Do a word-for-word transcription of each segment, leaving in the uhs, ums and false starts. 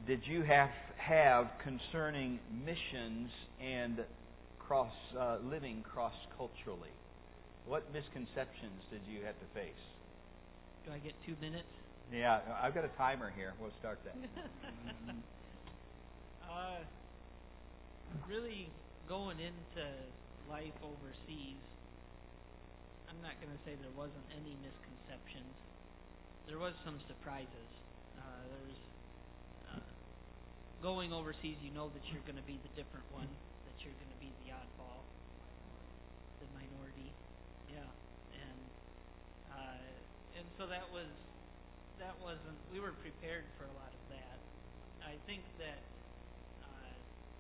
did you have have concerning missions and cross uh, living cross culturally? What misconceptions did you have to face? Do I get two minutes? Yeah, I've got a timer here. We'll start that. uh, really going into life overseas, I'm not going to say there wasn't any misconceptions. There was some surprises. Uh, there's uh, going overseas, you know that you're going to be the different one, that you're going to be the oddball, the minority. Yeah, and uh, and so that was that wasn't. We were prepared for a lot of that. I think that uh,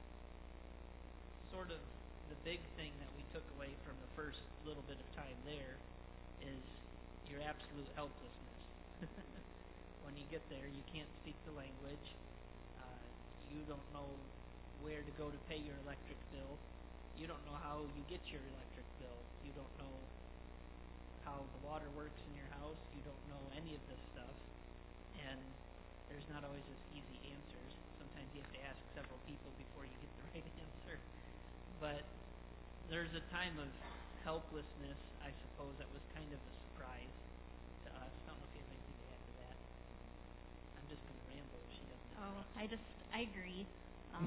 sort of the big thing that we took away from the first little bit of time there is your absolute helplessness. When you get there, you can't speak the language. Uh, you don't know where to go to pay your electric bill. You don't know how you get your electric bill. You don't know how the water works in your house. You don't know any of this stuff. And there's not always just easy answers. Sometimes you have to ask several people before you get the right answer. But there's a time of helplessness, I suppose, that was kind of a surprise to us. I don't know if you have anything to add to that. I'm just going to ramble if she doesn't. Oh, I just, I agree. Um,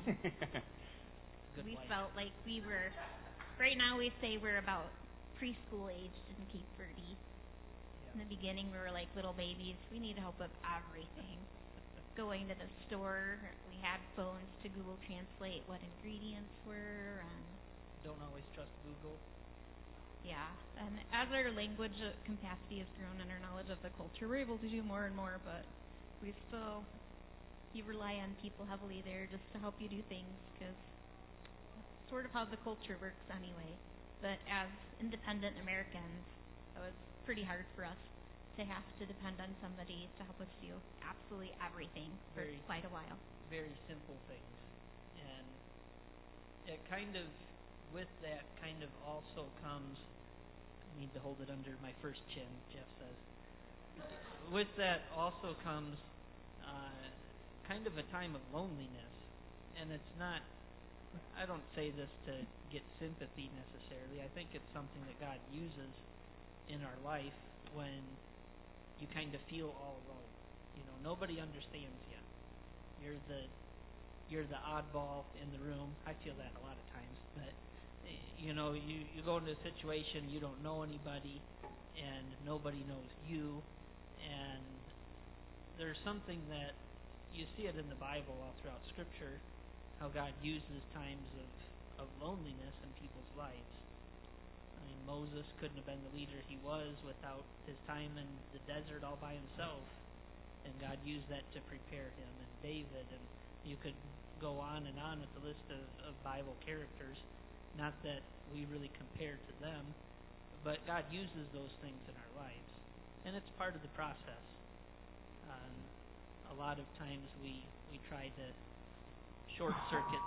we wife. felt like we were, right now we say we're about preschool aged in Cape Verde. Yeah. In the beginning we were like little babies. We need help with everything. Going to the store, we had phones to Google Translate what ingredients were. And don't always trust Google. Yeah, and as our language capacity has grown and our knowledge of the culture, we're able to do more and more, but we still, you rely on people heavily there just to help you do things, because that's sort of how the culture works anyway. But as independent Americans, it was pretty hard for us to have to depend on somebody to help us do absolutely everything for very, quite a while. Very simple things. And it kind of, with that kind of also comes, I need to hold it under my first chin, Jeff says. With that also comes uh, kind of a time of loneliness. And it's not, I don't say this to get sympathy necessarily. I think it's something that God uses in our life when you kind of feel all alone. You know, nobody understands you. You're the you're the oddball in the room. I feel that a lot of times, but you know, you you go into a situation, you don't know anybody, and nobody knows you, and there's something that you see it in the Bible all throughout Scripture, how God uses times of of loneliness in people's lives. I mean, Moses couldn't have been the leader he was without his time in the desert all by himself, and God used that to prepare him. And David, and you could go on and on with the list of, of Bible characters. Not that we really compare to them, but God uses those things in our lives, and it's part of the process. Um, a lot of times we we try to short circuit.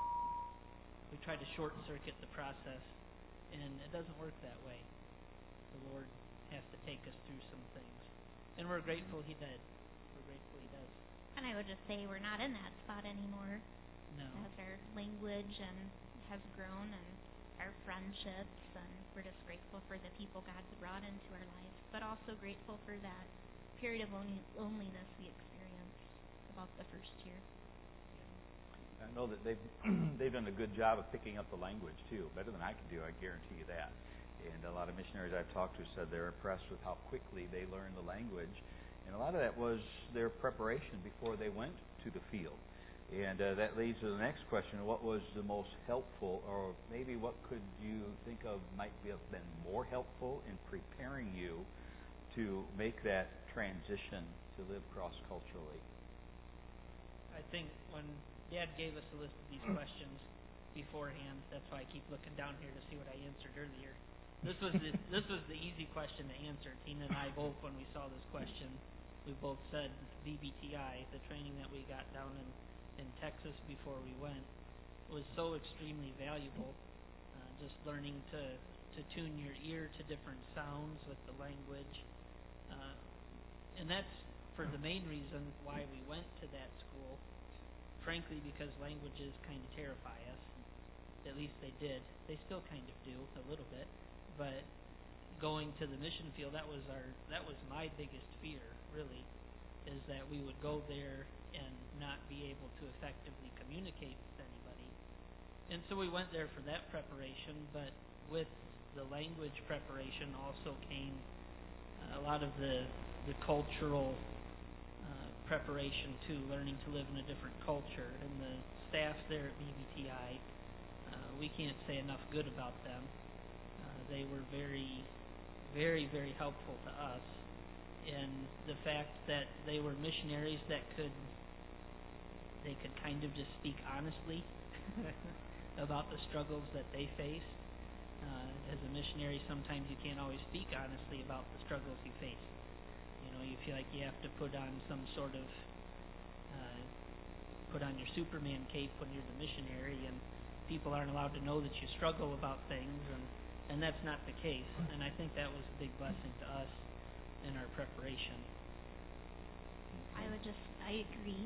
We try to short circuit the process. And it doesn't work that way. The Lord has to take us through some things. And we're grateful He did. We're grateful He does. And I would just say we're not in that spot anymore. No. As our language and has grown and our friendships, and we're just grateful for the people God's brought into our lives, but also grateful for that period of lonely- loneliness we experienced about the first year. I know that they've they've done a good job of picking up the language too, better than I could do. I guarantee you that. And a lot of missionaries I've talked to said they're impressed with how quickly they learned the language, and a lot of that was their preparation before they went to the field. And uh, that leads to the next question: what was the most helpful, or maybe what could you think of might be, have been more helpful in preparing you to make that transition to live cross culturally? I think when Dad gave us a list of these questions beforehand. That's why I keep looking down here to see what I answered earlier. This was the, this was the easy question to answer. Tina and I both, when we saw this question, we both said V B T I, the training that we got down in, in Texas before we went, was so extremely valuable. Uh, just learning to, to tune your ear to different sounds with the language. Uh, and that's for the main reason why we went to that school. frankly, because languages kind of terrify us. At least they did. They still kind of do a little bit. But going to the mission field, that was our that was my biggest fear, really, is that we would go there and not be able to effectively communicate with anybody. And so we went there for that preparation, but with the language preparation also came uh, a lot of the the cultural uh, preparation too, learning to live in a different culture. And the staff there at B B T I, uh, we can't say enough good about them. Uh, they were very, very, very helpful to us. And the fact that they were missionaries that could, they could kind of just speak honestly about the struggles that they faced. Uh, as a missionary, sometimes you can't always speak honestly about the struggles you face. You know, you feel like you have to put on some sort of, uh, put on your Superman cape when you're the missionary, and people aren't allowed to know that you struggle about things, and, and that's not the case. And I think that was a big blessing to us in our preparation. I would just, I agree.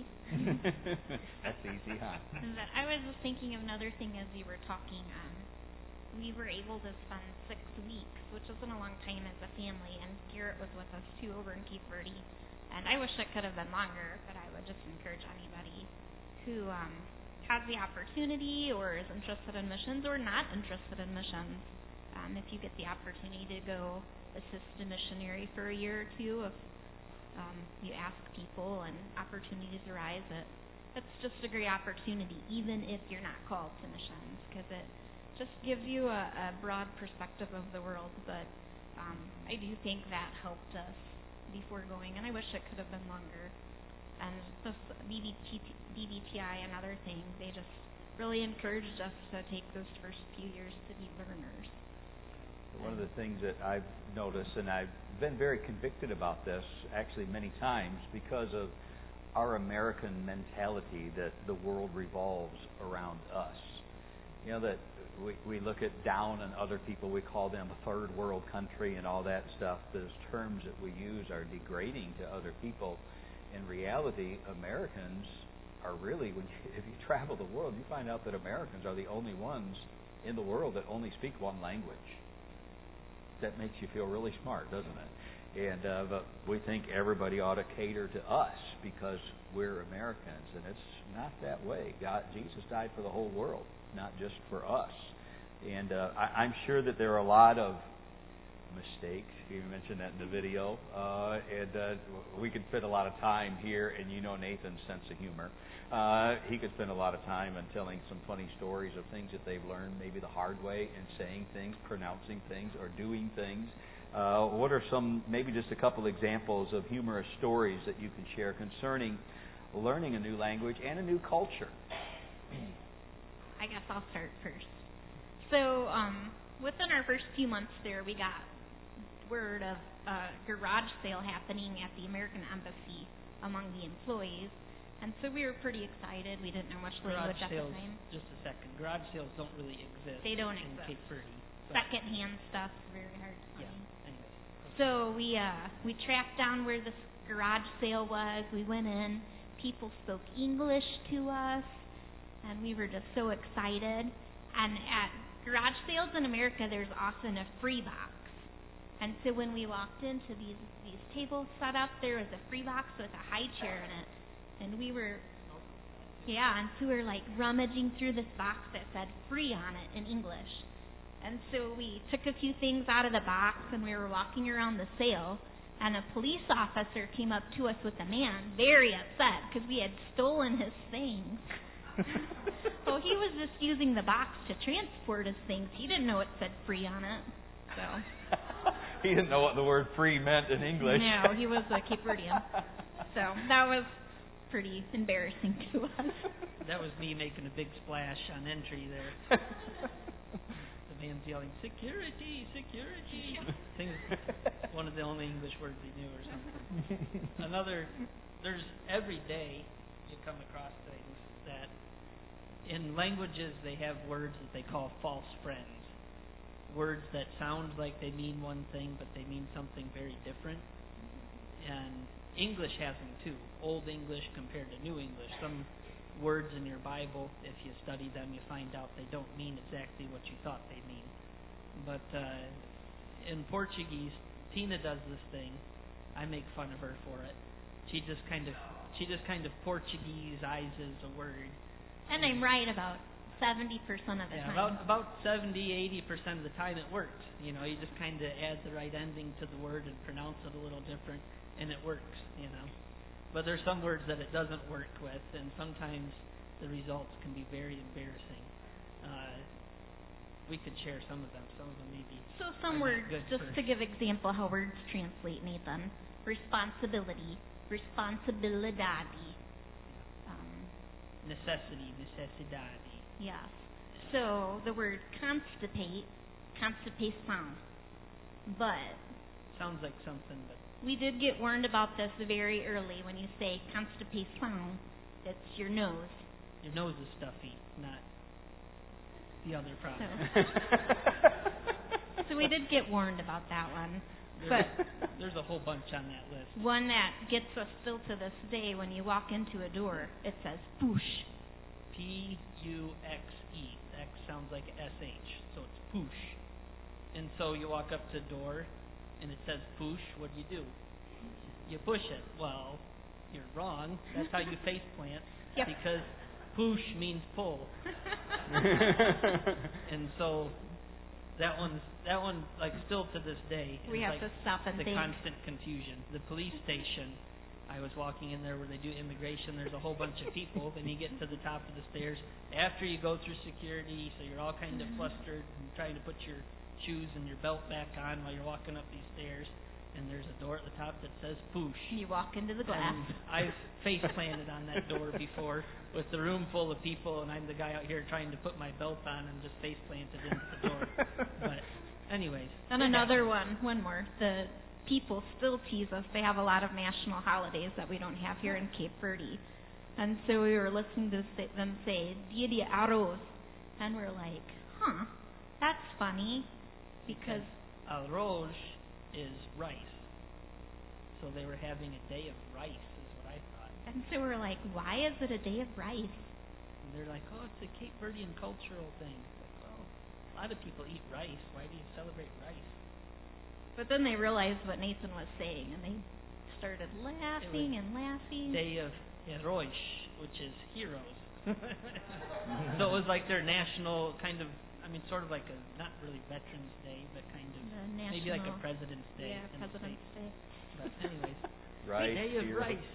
That's easy, huh? But I was just thinking of another thing as you were talking. Um, we were able to spend six weeks, which isn't a long time as a family, and Garrett was with us too over in Cape Verde. And I wish it could have been longer, but I would just encourage anybody who um, has the opportunity or is interested in missions or not interested in missions, um, if you get the opportunity to go assist a missionary for a year or two, if um, you ask people and opportunities arise, it, it's just a great opportunity, even if you're not called to missions, because it just gives you a, a broad perspective of the world. But um, I do think that helped us before going, and I wish it could have been longer. And this B B T I and other things, they just really encouraged us to take those first few years to be learners. One of the things that I've noticed, and I've been very convicted about this actually many times, because of our American mentality that the world revolves around us. You know, that we, we look at down on other people, we call them a third world country and all that stuff. Those terms that we use are degrading to other people. In reality, Americans are really, when you, if you travel the world, you find out that Americans are the only ones in the world that only speak one language. That makes you feel really smart, doesn't it? And uh, but we think everybody ought to cater to us because we're Americans, and it's not that way. God, Jesus died for the whole world, not just for us. And uh, I, I'm sure that there are a lot of mistakes. You mentioned that in the video, uh, and uh, we could spend a lot of time here. And you know Nathan's sense of humor. Uh, he could spend a lot of time in telling some funny stories of things that they've learned, maybe the hard way, and saying things, pronouncing things, or doing things. Uh, what are some, maybe just a couple examples of humorous stories that you can share concerning learning a new language and a new culture? I guess I'll start first. So, um, within our first few months there, we got word of a garage sale happening at the American Embassy among the employees. And so we were pretty excited. We didn't know much language at the sales, time. Just a second. Garage sales don't really exist. They don't in exist. Cape Verde. Second-hand stuff, very hard to find. Yeah. Anyway. So we uh, we tracked down where this garage sale was. We went in. People spoke English to us, and we were just so excited. And at garage sales in America, there's often a free box. And so when we walked into these these tables set up, there was a free box with a high chair in it. And we were, yeah, and so we were like rummaging through this box that said free on it in English. And so we took a few things out of the box and we were walking around the sale, and a police officer came up to us with a man, very upset because we had stolen his things. So he was just using the box to transport his things. He didn't know it said free on it. So he didn't know what the word free meant in English. No, he was a Cape Verdean. So that was pretty embarrassing to us. That was me making a big splash on entry there. The man's yelling, security, security. I think it's one of the only English words he knew or something. Another, there's every day you come across things that in languages they have words that they call false friends. Words that sound like they mean one thing, but they mean something very different. And English has them too. Old English compared to New English. Some words in your Bible, if you study them, you find out they don't mean exactly what you thought they mean. But uh, in Portuguese, Tina does this thing. I make fun of her for it. She just kind of she just kind of Portugueseizes a word. And I'm right about seventy percent of the yeah, time. about about seventy, eighty percent of the time it works. You know, you just kind of add the right ending to the word and pronounce it a little different, and it works. You know, but there's some words that it doesn't work with, and sometimes the results can be very embarrassing. Uh, we could share some of them. Some of them maybe. So some words, just to give example how words translate, Nathan. Responsibility, responsibilidade. Um, necessity, necessidade. Yes. So the word constipate, constipation. But sounds like something, but we did get warned about this very early. When you say constipation, it's your nose. Your nose is stuffy, not the other problem. So, so we did get warned about that one. There's, But there's a whole bunch on that list. One that gets us still to this day, when you walk into a door, it says push. P U X E. X sounds like S H, so it's push. And so you walk up to the door, and it says push. What do you do? You push it. Well, you're wrong. That's how you face plant. Yep. Because push means pull. And so that one's that one like still to this day. We have like to stop and the think. constant confusion. The police station. I was walking in there where they do immigration. There's a whole bunch of people, and you get to the top of the stairs after you go through security, so you're all kind of flustered and trying to put your shoes and your belt back on while you're walking up these stairs. And there's a door at the top that says push. You walk into the glass. And I've face planted on that door before with the room full of people, and I'm the guy out here trying to put my belt on and just face planted into the door. But anyways. And another one, one more. The people still tease us. They have a lot of national holidays that we don't have here in Cape Verde. And so we were listening to them say, Dia de Arroz. And we're like, huh, that's funny. Because arroz is rice. So they were having a day of rice, is what I thought. And so we're like, why is it a day of rice? And they're like, oh, it's a Cape Verdean cultural thing. Like, well, a lot of people eat rice. Why do you celebrate rice? But then they realized what Nathan was saying, and they started laughing and laughing. Day of Heróis, which is heroes. So it was like their national kind of, I mean, sort of like a, not really Veterans Day, but kind of maybe like a President's Day. Yeah, in President's the Day. But anyways, Rice, Day of heroes. rice.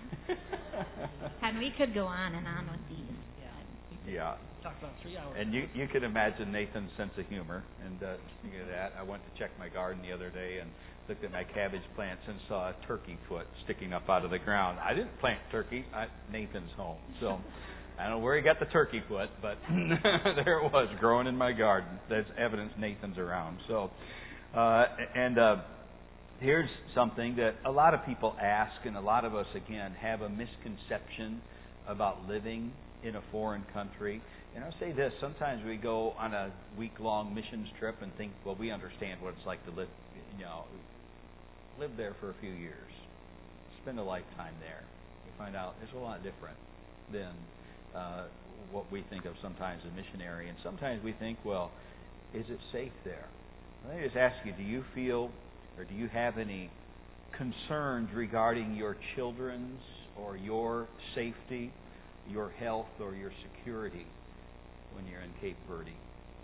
And we could go on and on with these. Yeah. Yeah. Talk about three hours. And you you could imagine Nathan's sense of humor. And uh, speaking of that, I went to check my garden the other day and looked at my cabbage plants and saw a turkey foot sticking up out of the ground. I didn't plant turkey at Nathan's home, so I don't know where he got the turkey foot, but there it was growing in my garden. There's evidence Nathan's around. So, uh, and uh, here's something that a lot of people ask, and a lot of us again have a misconception about living in a foreign country. And I'll say this, sometimes we go on a week-long missions trip and think, well, we understand what it's like to live, you know, live there for a few years, spend a lifetime there. We find out it's a lot different than uh, what we think of sometimes as missionary. And sometimes we think, well, is it safe there? Let me just ask you, do you feel or do you have any concerns regarding your children's or your safety, your health, or your security when you're in Cape Verde?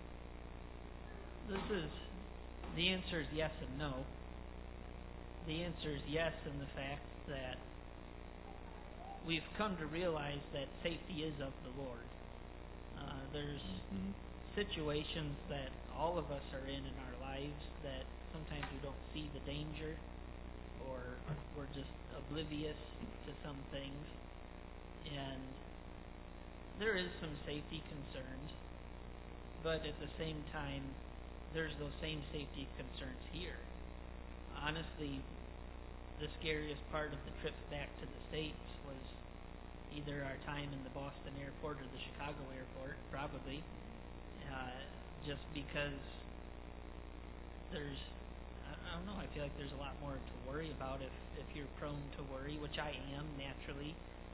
This is, the answer is yes and no. The answer is yes in the fact that we've come to realize that safety is of the Lord. Uh, there's mm-hmm. situations that all of us are in in our lives that sometimes we don't see the danger, or we're just oblivious to some things. And there is some safety concerns, but at the same time, there's those same safety concerns here. Honestly, the scariest part of the trip back to the States was either our time in the Boston airport or the Chicago airport, probably, uh, just because there's, I don't know, I feel like there's a lot more to worry about if, if you're prone to worry, which I am naturally.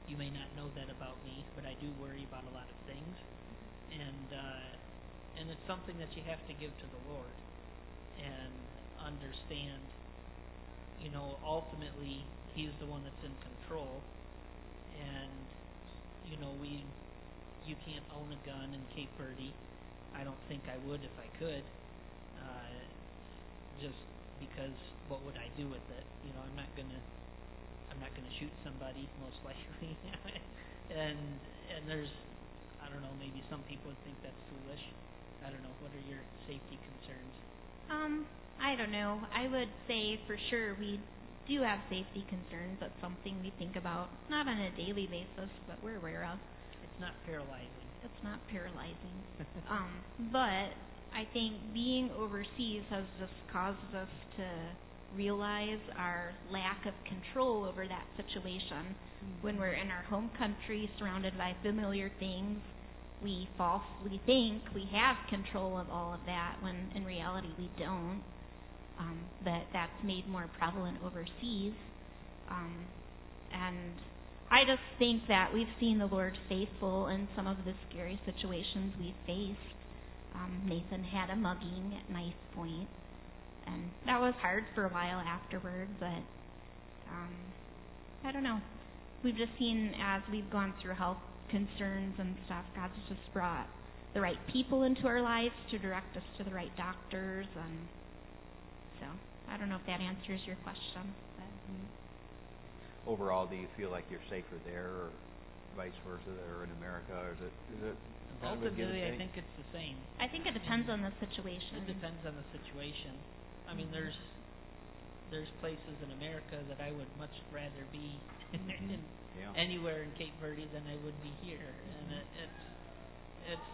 you may not know that about me, but I do worry about a lot of things, and uh, and it's something that you have to give to the Lord and understand. You know, ultimately, He's the one that's in control, and you know, we you can't own a gun in Cape Verde. I don't think I would if I could, uh, just because what would I do with it? You know, I'm not gonna I'm not gonna shoot somebody most likely, and and there's I don't know, maybe some people would think that's foolish. I don't know. What are your safety concerns? Um, I don't know. I would say for sure we do have safety concerns. That's something we think about, not on a daily basis, but we're aware of. It's not paralyzing. It's not paralyzing. um, but I think being overseas has just caused us to realize our lack of control over that situation. When we're in our home country surrounded by familiar things, we falsely think we have control of all of that when in reality we don't. Um, but that's made more prevalent overseas. Um, and I just think that we've seen the Lord faithful in some of the scary situations we've faced. Um, Nathan had a mugging at Knife Point, and that was hard for a while afterward, but um, I don't know. We've just seen as we've gone through health concerns and stuff, God's just brought the right people into our lives to direct us to the right doctors, and so I don't know if that answers your question. But. Overall, do you feel like you're safer there, or vice versa, or in America, or is it is it kind of a give and Ultimately, I take? think it's the same. I think it depends on the situation. It depends on the situation. I mean, there's there's places in America that I would much rather be in Yeah. anywhere in Cape Verde than I would be here, and it, it's it's.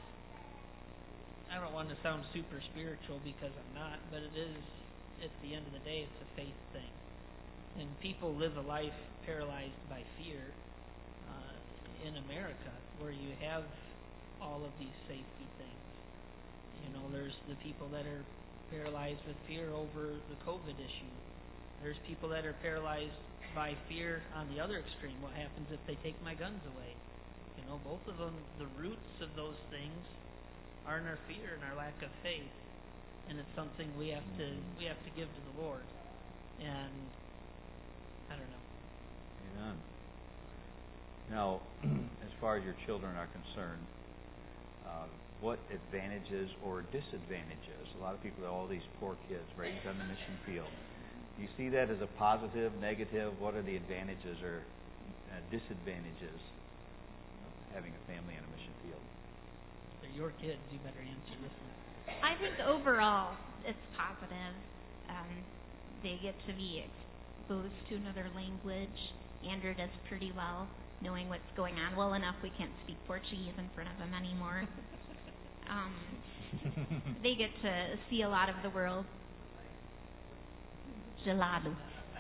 I don't want to sound super spiritual because I'm not, but it is. At the end of the day, it's a faith thing, and people live a life paralyzed by fear uh, in America, where you have all of these safety things. You know, there's the people that are paralyzed with fear over the COVID issue. There's people that are paralyzed by fear on the other extreme. What happens if they take my guns away? You know, both of them, the roots of those things are in our fear and our lack of faith, and it's something we have to we have to give to the Lord. And I don't know. Amen. Now, as far as your children are concerned, uh, what advantages or disadvantages? A lot of people have all these poor kids raised on the mission field. Do you see that as a positive, negative? What are the advantages or uh, disadvantages of having a family on a mission field? They're your kids. You better answer this one. I think overall it's positive. Um, they get to be exposed to another language. Andrew does pretty well knowing what's going on. Well enough we can't speak Portuguese in front of him anymore. um, they get to see a lot of the world. Gelado.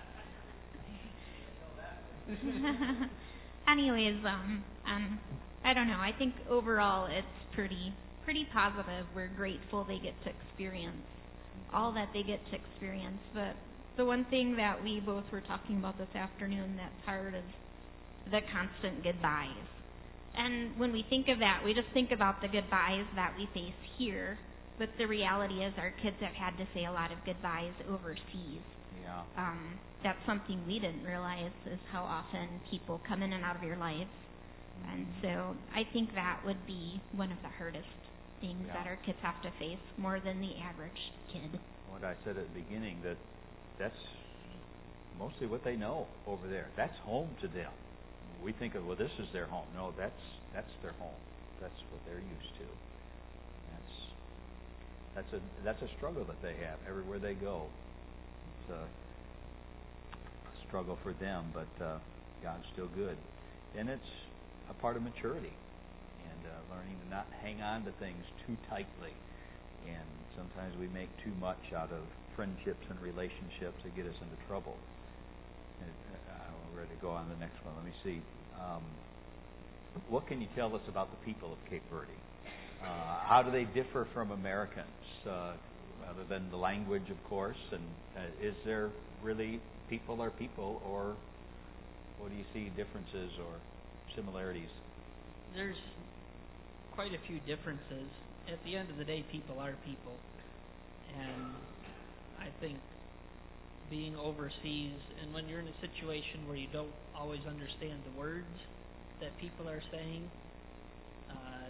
Anyways, um, um, I don't know. I think overall it's pretty, pretty positive. We're grateful they get to experience all that they get to experience. But the one thing that we both were talking about this afternoon that's hard is the constant goodbyes. And when we think of that, we just think about the goodbyes that we face here. But the reality is our kids have had to say a lot of goodbyes overseas. Yeah. Um, that's something we didn't realize is how often people come in and out of your lives. And so I think that would be one of the hardest things Yeah. that our kids have to face, more than the average kid. What I said at the beginning, that that's mostly what they know over there. That's home to them. We think of, well, this is their home. No, that's that's their home. That's what they're used to. That's that's a that's a struggle that they have everywhere they go. It's a, a struggle for them, but uh, God's still good, and it's a part of maturity and uh, learning to not hang on to things too tightly. And sometimes we make too much out of friendships and relationships that get us into trouble. And, uh, I'm ready to go on to the next one. Let me see. Um, what can you tell us about the people of Cape Verde? Uh, how do they differ from Americans, uh, other than the language, of course? And uh, is there really people are people, or what do you see differences or similarities? There's quite a few differences. At the end of the day, people are people. And I think being overseas, and when you're in a situation where you don't always understand the words that people are saying, uh,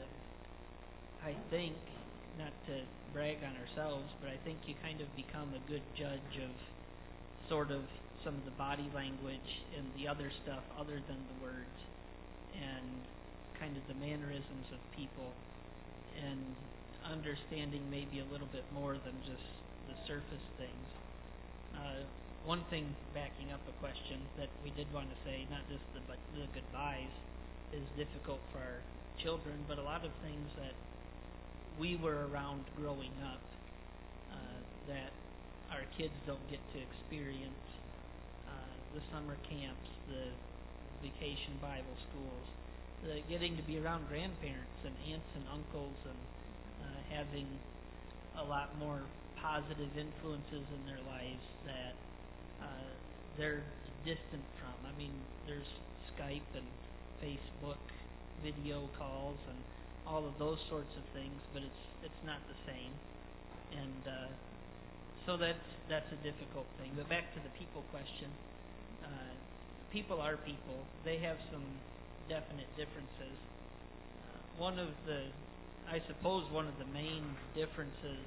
I think, not to brag on ourselves, but I think you kind of become a good judge of sort of some of the body language and the other stuff other than the words, and kind of the mannerisms of people, and understanding maybe a little bit more than just the surface things. Uh, one thing, backing up a question that we did want to say, not just the, but the goodbyes is difficult for our children, but a lot of things that we were around growing up uh, that our kids don't get to experience. Uh, the summer camps, the vacation Bible schools, the getting to be around grandparents and aunts and uncles, and uh, having a lot more positive influences in their lives that uh, they're distant from. I mean, there's Skype and Facebook video calls and all of those sorts of things, but it's it's not the same, and uh, so that's that's a difficult thing. But back to the people question, uh, people are people. They have some definite differences. Uh, one of the, I suppose, one of the main differences,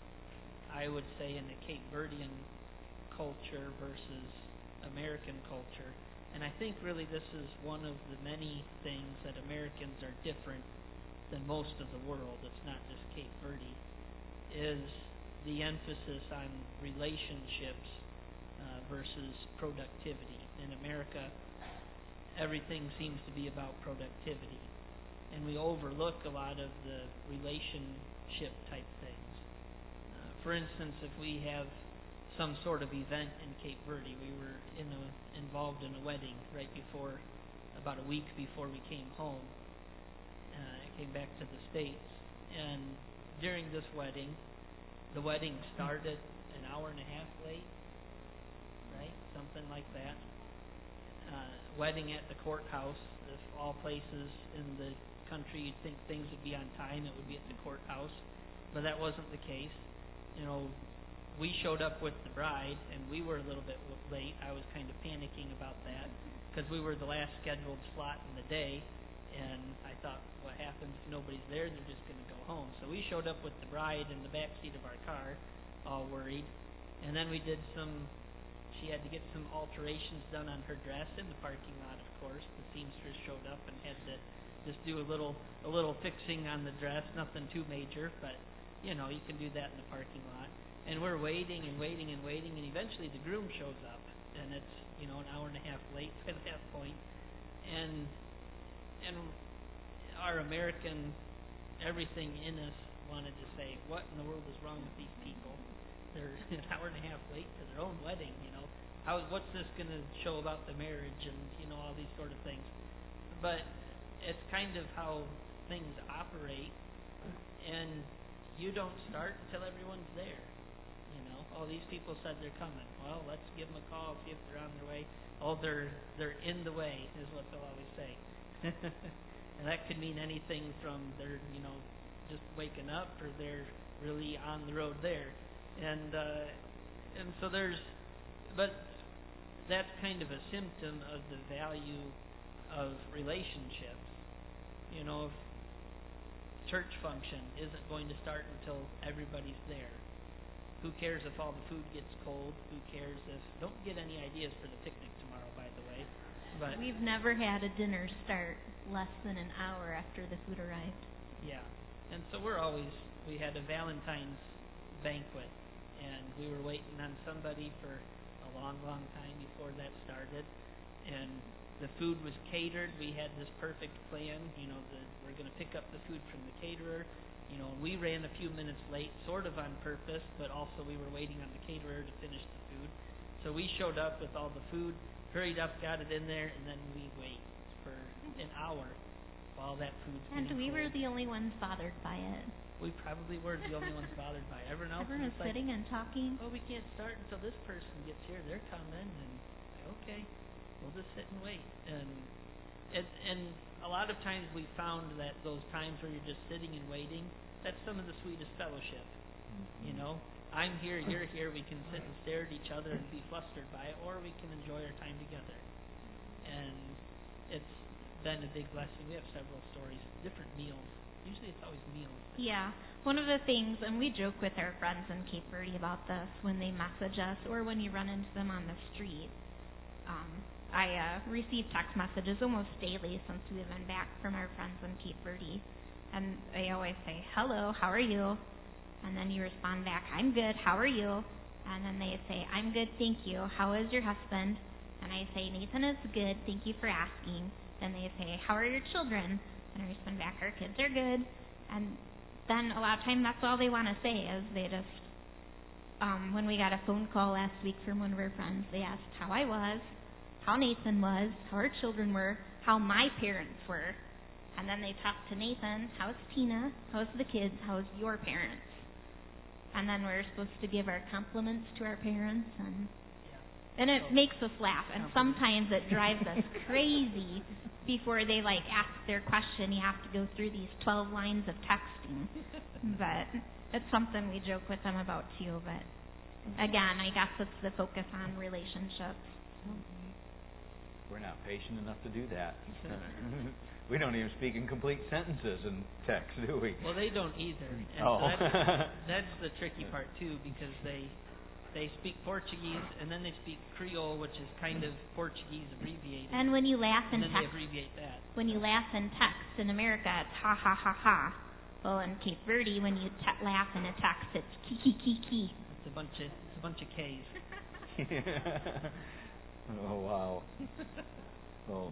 I would say, in the Cape Verdean culture versus American culture, and I think really this is one of the many things that Americans are different than most of the world, it's not just Cape Verde, is the emphasis on relationships uh, versus productivity. In America, everything seems to be about productivity, and we overlook a lot of the relationship type things. Uh, for instance, if we have some sort of event in Cape Verde, we were in a, involved in a wedding right before, about a week before we came home. Uh, I came back to the States, and during this wedding, the wedding started an hour and a half late, right? Something like that. Uh, wedding at the courthouse. If all places in the country you'd think things would be on time, it would be at the courthouse, but that wasn't the case. You know, we showed up with the bride, and we were a little bit late. I was kind of panicking about that because we were the last scheduled slot in the day. And I thought, what happens if nobody's there? They're just going to go home. So we showed up with the bride in the back seat of our car, all worried. And then we did some, she had to get some alterations done on her dress in the parking lot, of course. The seamstress showed up and had to just do a little a little fixing on the dress, nothing too major, but, you know, you can do that in the parking lot. And we're waiting and waiting and waiting, and eventually the groom shows up. And it's, you know, an hour and a half late by that point. And... And our American, everything in us wanted to say, what in the world is wrong with these people? They're an hour and a half late to their own wedding, you know. How, what's this going to show about the marriage and, you know, all these sort of things. But it's kind of how things operate, and you don't start until everyone's there. You know, all these people said they're coming. Well, let's give them a call, see if they're on their way. Oh, they're they're in the way, is what they'll always say. And that could mean anything from they're, you know, just waking up, or they're really on the road there. And uh, and so there's, but that's kind of a symptom of the value of relationships. You know, if church function isn't going to start until everybody's there. Who cares if all the food gets cold? Who cares if... Don't get any ideas for the picnic tomorrow, by the way. But we've never had a dinner start less than an hour after the food arrived. Yeah. And so we're always... We had a Valentine's banquet, and we were waiting on somebody for a long, long time before that started. And the food was catered. We had this perfect plan. You know, the, we're going to pick up the food from the caterer. You know, we ran a few minutes late, sort of on purpose, but also we were waiting on the caterer to finish the food. So we showed up with all the food, hurried up, got it in there, and then we wait for an hour while that food's and getting we cold. were the only ones bothered by it. We probably were the only ones bothered by it. Everyone else Everyone was was sitting like, and talking. oh, we can't start until this person gets here. They're coming, and okay, we'll just sit and wait. And it, and a lot of times we found that those times where you're just sitting and waiting, that's some of the sweetest fellowship. Mm-hmm. You know, I'm here, you're here. We can sit and stare at each other and be flustered by it, or we can enjoy our time together. And it's been a big blessing. We have several stories, different meals. Usually it's always meals. Yeah. One of the things, and we joke with our friends in Cape Verde about this when they message us or when you run into them on the street. Um, I uh, receive text messages almost daily since we've been back from our friends in Cape Verde. And I always say, hello, how are you? And then you respond back, I'm good, how are you? And then they say, I'm good, thank you. How is your husband? And I say, Nathan is good, thank you for asking. Then they say, how are your children? And I respond back, our kids are good. And then a lot of time that's all they want to say is they just, um, when we got a phone call last week from one of our friends, they asked how I was, how Nathan was, how our children were, how my parents were. And then they talked to Nathan, how's Tina, how's the kids, how's your parents? And then we're supposed to give our compliments to our parents, and Yeah. and it So, makes us laugh. And sometimes it drives us crazy. Before they like ask their question, you have to go through these twelve lines of texting. But it's something we joke with them about too. But again, I guess it's the focus on relationships. We're not patient enough to do that. We don't even speak in complete sentences in text, do we? Well, they don't either. And Oh. so that's, that's the tricky part too, because they they speak Portuguese and then they speak Creole, which is kind of Portuguese abbreviated. And when you laugh in and then they text, abbreviate that. when you laugh in text in America, it's ha ha ha ha. Well, in Cape Verde, when you te- laugh in a text, it's ki ki ki ki. It's a bunch of it's a bunch of K's. Oh wow. Well,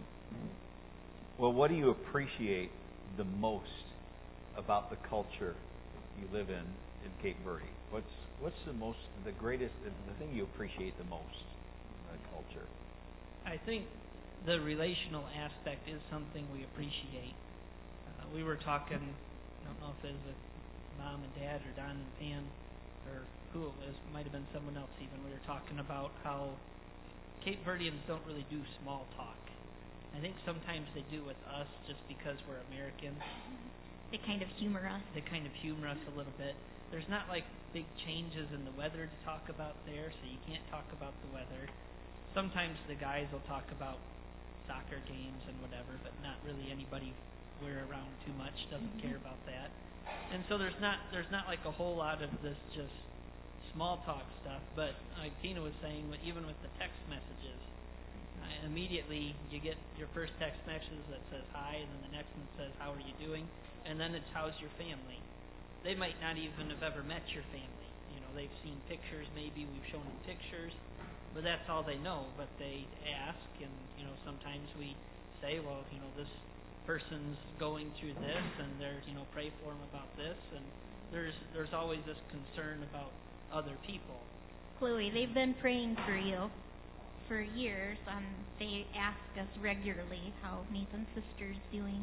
well, what do you appreciate the most about the culture you live in in Cape Verde? What's what's the most, the greatest, the, the thing you appreciate the most in the culture? I think the relational aspect is something we appreciate. Uh, we were talking, I don't know if it was with Mom and Dad or Don and Pam or who it was, might have been someone else even. We were talking about how Cape Verdeans don't really do small talk. I think sometimes they do with us just because we're Americans. They kind of humor us. They kind of humor us a little bit. There's not like big changes in the weather to talk about there, so you can't talk about the weather. Sometimes the guys will talk about soccer games and whatever, but not really anybody we're around too much doesn't care about that. And so there's not there's not like a whole lot of this just small talk stuff. But like Tina was saying, even with the text messages, uh, immediately you get your first text message that says hi, and then the next one says how are you doing, and then it's how's your family. They might not even have ever met your family. You know, they've seen pictures, maybe we've shown them pictures, but that's all they know. But they ask, and you know, sometimes we say, well, you know, this person's going through this, and there's, you know, pray for them about this, and there's there's always this concern about other people. Chloe, they've been praying for you for years, and they ask us regularly how Nathan's sister's doing.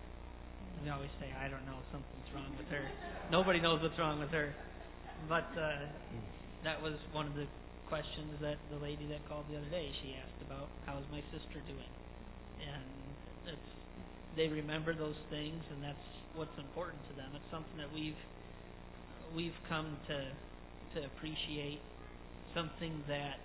We always say, I don't know, something's wrong with her. Nobody knows what's wrong with her. But uh, that was one of the questions that the lady that called the other day, she asked about, how's my sister doing? And it's, they remember those things, and that's what's important to them. It's something that we've we've come to to appreciate, something that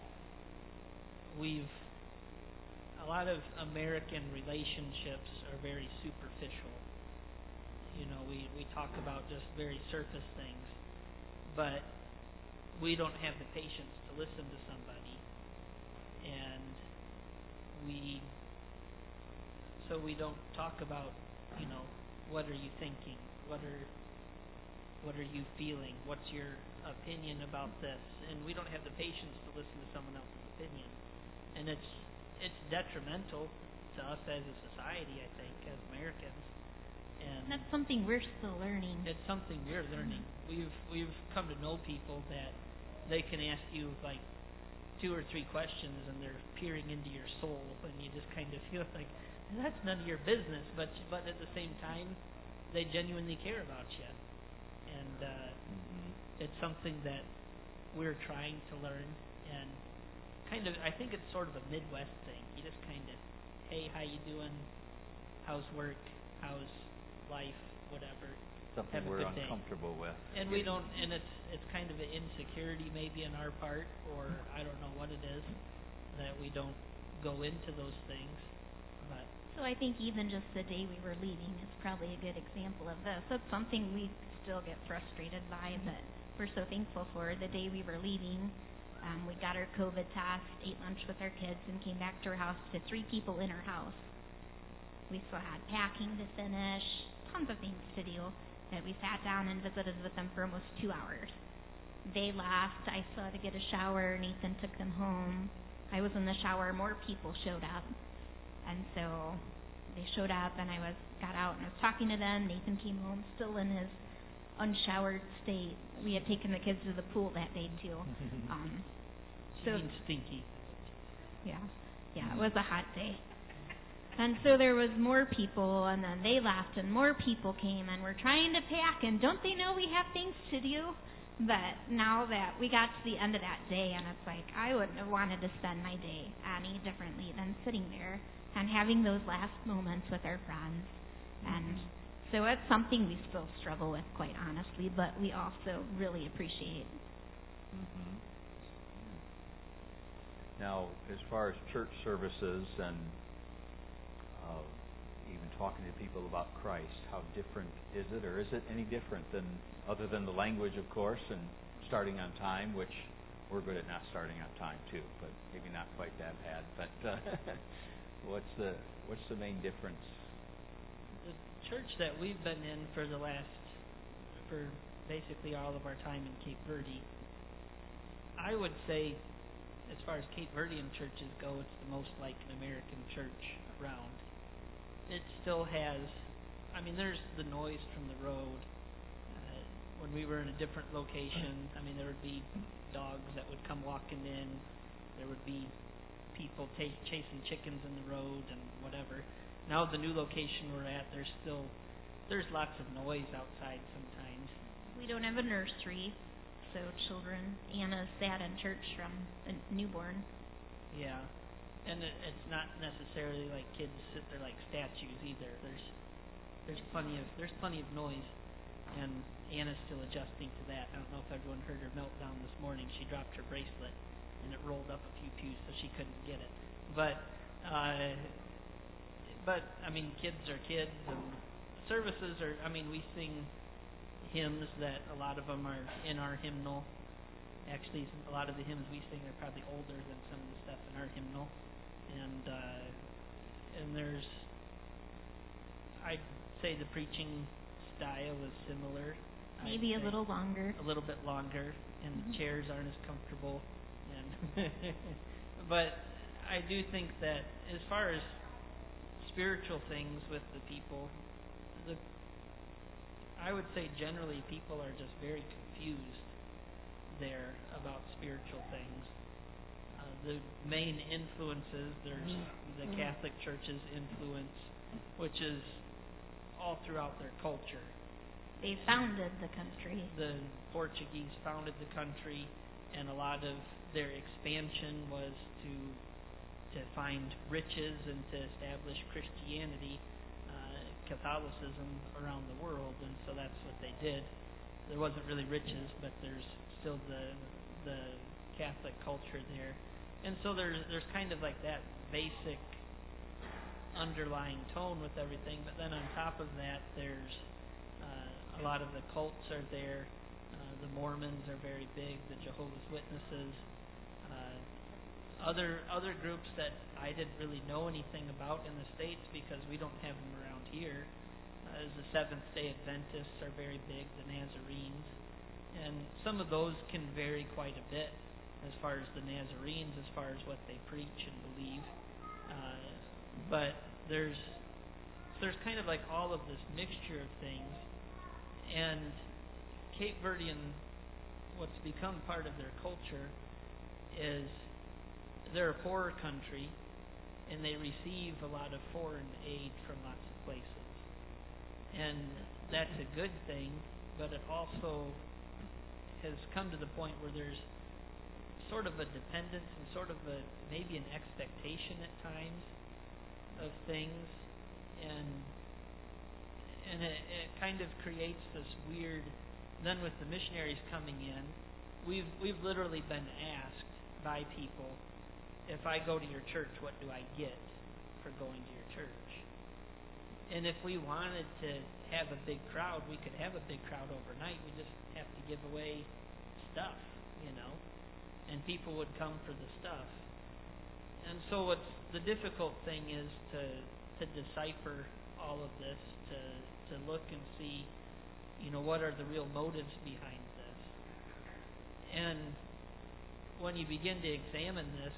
we've a lot of American relationships are very superficial. You know, we, we talk about just very surface things, but we don't have the patience to listen to somebody, and we so we don't talk about, you know, what are you thinking? What are what are you feeling? What's your opinion about this? And we don't have the patience to listen to someone else's opinion, and it's it's detrimental to us as a society, I think, as Americans. And that's something we're still learning. It's something we're learning. We've we've come to know people that they can ask you like two or three questions, and they're peering into your soul, and you just kind of feel like that's none of your business. But but at the same time, they genuinely care about you, and uh, mm-hmm. it's something that we're trying to learn. And kind of, I think it's sort of a Midwest thing. You just kind of hey, how you doing? How's work? How's life? Whatever. Something Have a we're good day. uncomfortable with. And we don't, and it's it's kind of an insecurity maybe in our part, or I don't know what it is, that we don't go into those things. But So I think even just the day we were leaving is probably a good example of this. That's something we still get frustrated by, but we're so thankful for. The day we were leaving, um, we got our COVID test, ate lunch with our kids, and came back to our house to three people in our house. We still had packing to finish, tons of things to do, that we sat down and visited with them for almost two hours. They left. I still had to get a shower. Nathan took them home. I was in the shower. More people showed up. And so they showed up, and I was got out and I was talking to them. Nathan came home still in his unshowered state. We had taken the kids to the pool that day too. Um, she so means stinky. yeah, yeah, it was a hot day. And so there was more people, and then they left, and more people came, and we're trying to pack, and don't they know we have things to do? But now that we got to the end of that day, and it's like, I wouldn't have wanted to spend my day any differently than sitting there and having those last moments with our friends. And so it's something we still struggle with, quite honestly, but we also really appreciate. Mm-hmm. Now, as far as church services and uh, even talking to people about Christ, how different is it, or is it any different than, other than the language, of course, and starting on time, which we're good at not starting on time too, but maybe not quite that bad. But uh, what's the what's the main difference? The church that we've been in for the last, for basically all of our time in Cape Verde, I would say, as far as Cape Verdean churches go, it's the most like an American church around. It still has, I mean, there's the noise from the road. Uh, when we were in a different location, I mean, there would be dogs that would come walking in. There would be people t- chasing chickens in the road and whatever. Now the new location we're at, there's still, there's lots of noise outside sometimes. We don't have a nursery, so children, Anna sat in church from a newborn. Yeah. And it, it's not necessarily like kids sit there like statues either. There's there's plenty of there's plenty of noise, and Anna's still adjusting to that. I don't know if everyone heard her meltdown this morning. She dropped her bracelet, and it rolled up a few pews, so she couldn't get it. But uh, but I mean, kids are kids, and services are. I mean, we sing hymns that a lot of them are in our hymnal. Actually, a lot of the hymns we sing are probably older than some of the stuff in our hymnal. And uh, and there's, I'd say the preaching style is similar. Maybe a little longer. A little bit longer, and mm-hmm. the chairs aren't as comfortable. And but I do think that as far as spiritual things with the people, the I would say generally people are just very confused there about spiritual things. Uh, the main influences, there's the Catholic Church's influence, which is all throughout their culture. They founded the country. The Portuguese founded the country, and a lot of their expansion was to to find riches and to establish Christianity, uh, Catholicism around the world, and so that's what they did. There wasn't really riches, but there's still the the Catholic culture there. And so there's there's kind of like that basic underlying tone with everything, but then on top of that, there's uh, a lot of the cults are there. Uh, the Mormons are very big. The Jehovah's Witnesses, uh, other other groups that I didn't really know anything about in the States because we don't have them around here. Uh, as the Seventh Day Adventists are very big. The Nazarenes, and some of those can vary quite a bit. As far as the Nazarenes, as far as what they preach and believe, uh, but there's there's kind of like all of this mixture of things, and Cape Verdean, what's become part of their culture is they're a poorer country, and they receive a lot of foreign aid from lots of places, and that's a good thing, but it also has come to the point where there's sort of a dependence and sort of a maybe an expectation at times of things, and and it, it kind of creates this weird. Then with the missionaries coming in, we've we've literally been asked by people, if I go to your church, what do I get for going to your church? And if we wanted to have a big crowd, we could have a big crowd overnight. We just have to give away stuff, you know, and people would come for the stuff. And so what's the difficult thing is to to decipher all of this, to to look and see, you know, what are the real motives behind this. And when you begin to examine this,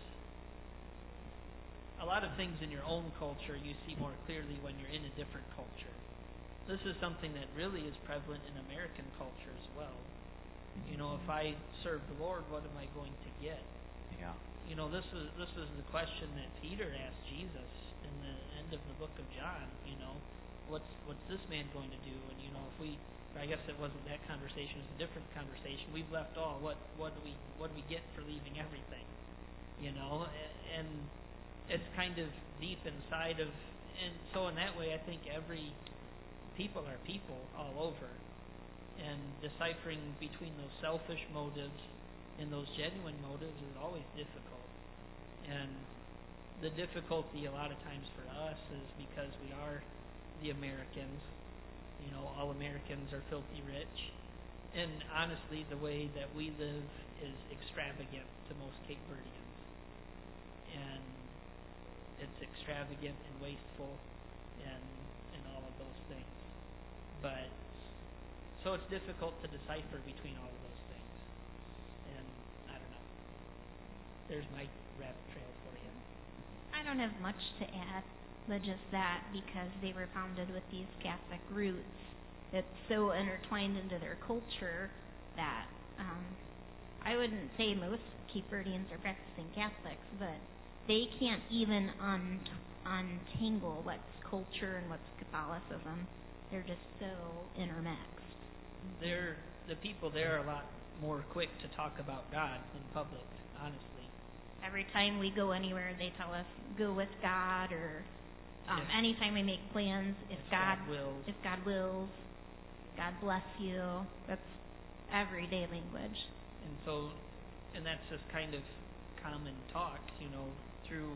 a lot of things in your own culture you see more clearly when you're in a different culture. This is something that really is prevalent in American culture as well. You know, if I serve the Lord, what am I going to get? Yeah. You know, this is this is the question that Peter asked Jesus in the end of the book of John. You know, what's what's this man going to do? And you know, if we, I guess it wasn't that conversation; it was a different conversation. We've left all. What what do we what do we get for leaving everything? You know, and it's kind of deep inside of, and so in that way, I think every people are people all over, and deciphering between those selfish motives and those genuine motives is always difficult. And the difficulty a lot of times for us is because we are the Americans. You know, all Americans are filthy rich, and honestly, the way that we live is extravagant to most Cape Verdeans, and it's extravagant and wasteful and and all of those things. But so it's difficult to decipher between all of those things. And I don't know. There's my rabbit trail for you. I don't have much to add, but just that because they were founded with these Catholic roots, it's so intertwined into their culture that um, I wouldn't say most Cape Verdeans are practicing Catholics, but they can't even un- untangle what's culture and what's Catholicism. They're just so intermixed. They're, the people there are a lot more quick to talk about God in public, honestly. Every time we go anywhere, they tell us, go with God, or um, If- anytime we make plans, if, if God, God wills. if God wills, God bless you. That's everyday language. And so, and that's just kind of common talk, you know, through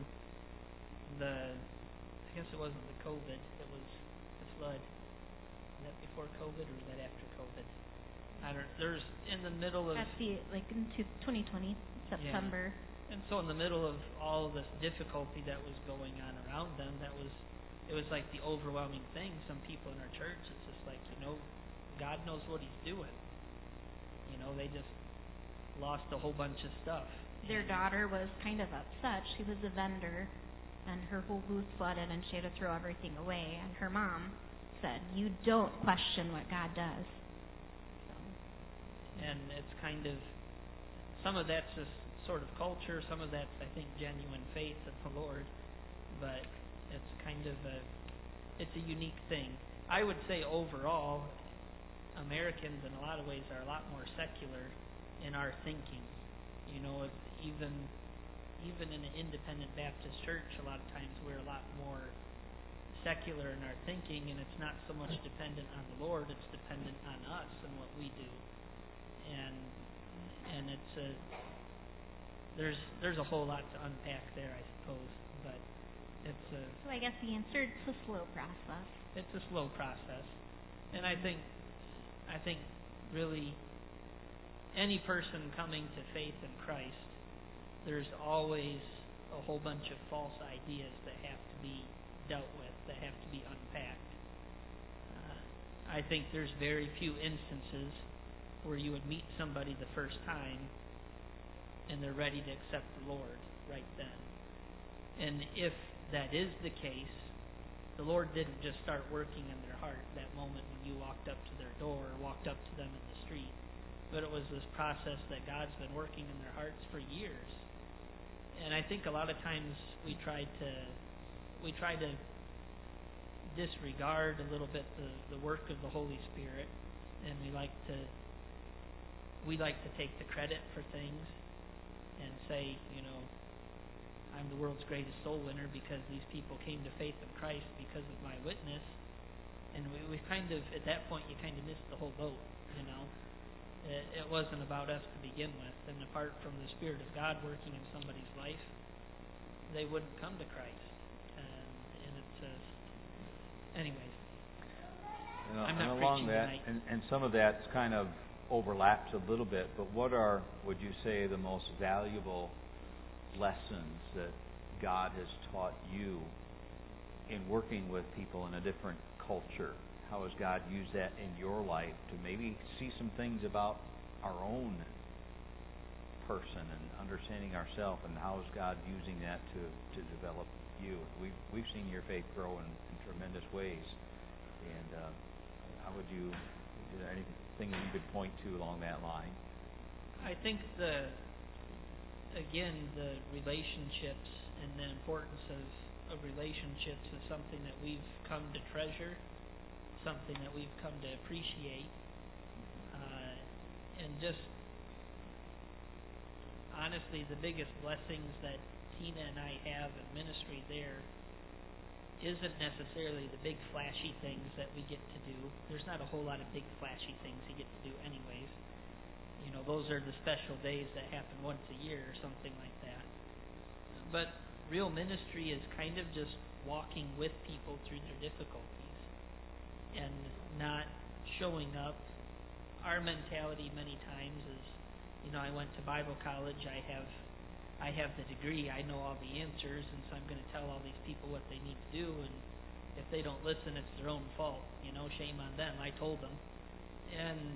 the, I guess it wasn't the COVID, it was the flood. Was that before COVID or was that after COVID? I don't, there's in the middle of, That's the, like in two- twenty twenty, September. and so in the middle of all of this difficulty that was going on around them, that was, it was like the overwhelming thing. Some people in our church, it's just like, you know, God knows what He's doing. You know, they just lost a whole bunch of stuff. Their daughter was kind of upset. She was a vendor, and her whole booth flooded, and she had to throw everything away. And her mom said, "You don't question what God does." So. And it's kind of, some of that's just sort of culture, some of that's, I think, genuine faith in the Lord, but it's kind of a, it's a unique thing. I would say overall, Americans in a lot of ways are a lot more secular in our thinking. You know, it's even even in an independent Baptist church, a lot of times we're a lot more secular in our thinking, and it's not so much dependent on the Lord; it's dependent on us and what we do. And and it's a there's there's a whole lot to unpack there, I suppose, but it's a So I guess the answer is a slow process. it's a slow process, and I think I think really any person coming to faith in Christ, there's always a whole bunch of false ideas that have to be dealt with, that have to be unpacked. Uh, I think there's very few instances where you would meet somebody the first time and they're ready to accept the Lord right then. And if that is the case, the Lord didn't just start working in their heart that moment when you walked up to their door or walked up to them in the street. But it was this process that God's been working in their hearts for years. And I think a lot of times we try to we try to disregard a little bit the, the work of the Holy Spirit, and we like to we like to take the credit for things and say, you know, I'm the world's greatest soul winner because these people came to faith in Christ because of my witness. And we, we kind of, at that point, you kind of missed the whole boat, you know. It, it wasn't about us to begin with. And apart from the Spirit of God working in somebody's life, they wouldn't come to Christ. And, and it's just, anyways. You know, I'm not and along preaching that, tonight. and, and some of that's kind of overlaps a little bit, but what are, would you say, the most valuable lessons that God has taught you in working with people in a different culture? How has God used that in your life to maybe see some things about our own person and understanding ourselves, and how is God using that to, to develop you? We've, we've seen your faith grow in, in tremendous ways, and uh, how would you, is there anything that you could point to along that line? I think the, again, the relationships and the importance of, of relationships is something that we've come to treasure, something that we've come to appreciate, uh, and just honestly, the biggest blessings that Tina and I have in ministry there isn't necessarily the big flashy things that we get to do. There's not a whole lot of big flashy things you get to do anyways. You know, those are the special days that happen once a year or something like that. But real ministry is kind of just walking with people through their difficulties and not showing up. Our mentality many times is, you know, I went to Bible college, I have I have the degree, I know all the answers, and so I'm going to tell all these people what they need to do, and if they don't listen, it's their own fault. You know, shame on them. I told them. And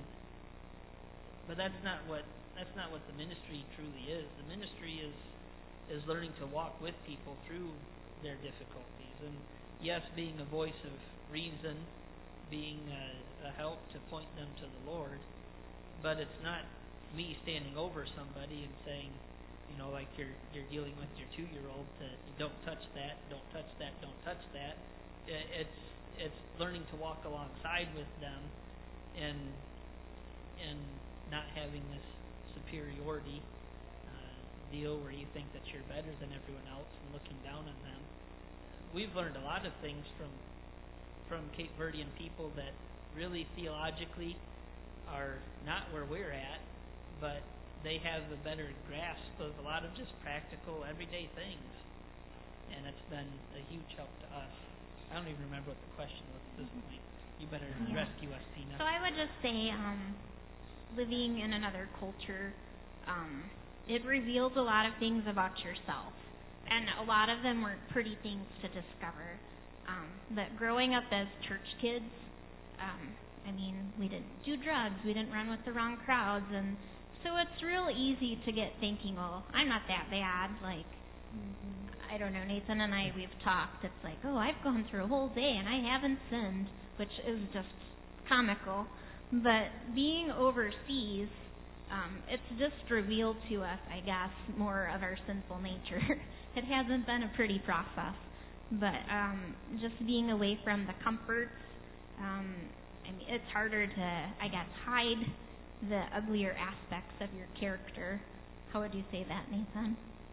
but that's not what that's not what the ministry truly is. The ministry is is learning to walk with people through their difficulties, and yes, being a voice of reason, being a, a help to point them to the Lord. But it's not me standing over somebody and saying, you know, like you're you're dealing with your two-year-old, to don't touch that, don't touch that, don't touch that. It's it's learning to walk alongside with them, and and not having this superiority uh, deal where you think that you're better than everyone else and looking down on them. We've learned a lot of things from from Cape Verdean people that really theologically are not where we're at, but they have a better grasp of a lot of just practical, everyday things. And it's been a huge help to us. I don't even remember what the question was at this point. You better Yeah. rescue us, Tina. So I would just say, um, living in another culture, um, it reveals a lot of things about yourself. And a lot of them weren't pretty things to discover. Um, but growing up as church kids, um, I mean, we didn't do drugs, we didn't run with the wrong crowds, and so it's real easy to get thinking, well, I'm not that bad. Like, mm-hmm. I don't know, Nathan and I, we've talked. It's like, oh, I've gone through a whole day and I haven't sinned, which is just comical. But being overseas, um, it's just revealed to us, I guess, more of our sinful nature. It hasn't been a pretty process. But um, just being away from the comforts, um, I mean, it's harder to, I guess, hide the uglier aspects of your character. How would you say that, Nathan?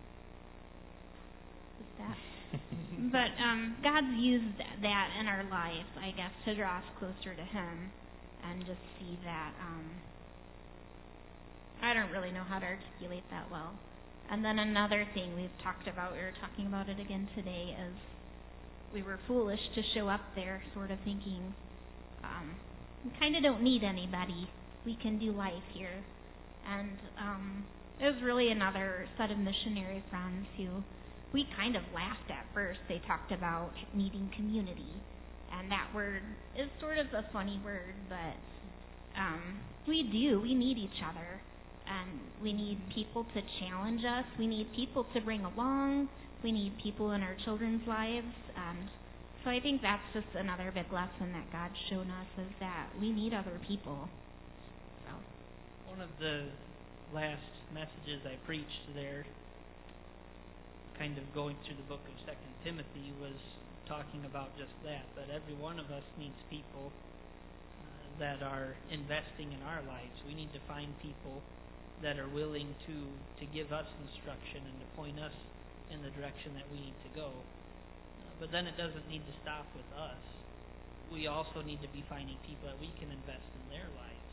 Is that? But um, God's used that in our lives, I guess, to draw us closer to Him and just see that. Um, I don't really know how to articulate that well. And then another thing we've talked about, we were talking about it again today, is we were foolish to show up there sort of thinking, um, we kind of don't need anybody. We can do life here. And um, it was really another set of missionary friends who we kind of laughed at first. They talked about needing community. And that word is sort of a funny word, but um, we do. We need each other. And we need people to challenge us. We need people to bring along. We need people in our children's lives. And so I think that's just another big lesson that God's shown us, is that we need other people. So. One of the last messages I preached there, kind of going through the book of Second Timothy, was talking about just that, that every one of us needs people uh, that are investing in our lives. We need to find people that are willing to, to give us instruction and to point us in the direction that we need to go. Uh, but then it doesn't need to stop with us. We also need to be finding people that we can invest in their lives.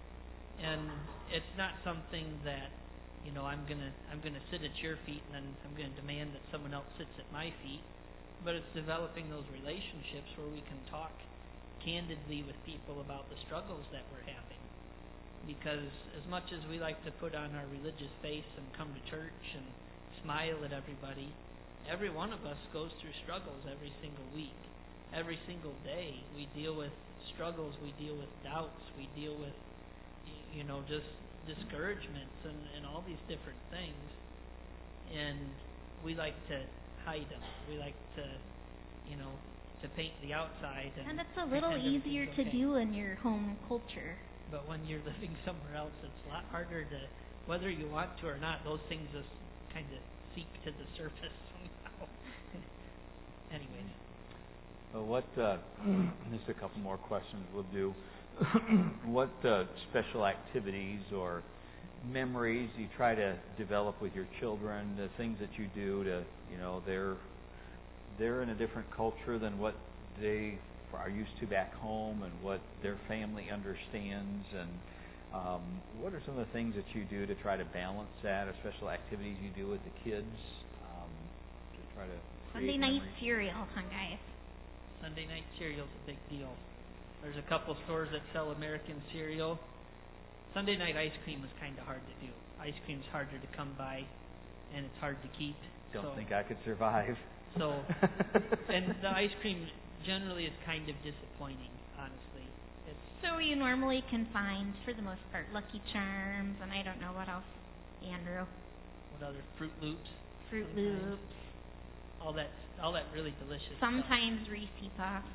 And it's not something that, you know, I'm gonna I'm gonna sit at your feet and then I'm gonna demand that someone else sits at my feet. But it's developing those relationships where we can talk candidly with people about the struggles that we're having. Because as much as we like to put on our religious face and come to church and smile at everybody, every one of us goes through struggles every single week. Every single day we deal with struggles, we deal with doubts, we deal with, you know, just discouragements and, and all these different things. And we like to hide them. We like to, you know, to paint the outside. And, and it's a little easier okay. to do in your home culture. But when you're living somewhere else, it's a lot harder to, whether you want to or not, those things just kind of seep to the surface somehow. Anyways. Well, what, uh, just a couple more questions we'll do. What uh, special activities or memories you try to develop with your children, the things that you do to, you know, they're they're in a different culture than what they are used to back home and what their family understands, and um, what are some of the things that you do to try to balance that, or special activities you do with the kids um, to try to Sunday night cereal, huh, guys? Sunday night cereal's a big deal. There's a couple stores that sell American cereal. Sunday night ice cream is kind of hard to do. Ice cream's harder to come by, and it's hard to keep. Don't so, think I could survive. So, and the ice cream generally is kind of disappointing, honestly. It's so you normally can find, for the most part, Lucky Charms, and I don't know what else, Andrew. What other Fruit Loops? Fruit sometimes. Loops. All that, all that really delicious. Sometimes stuff. Reese's Puffs.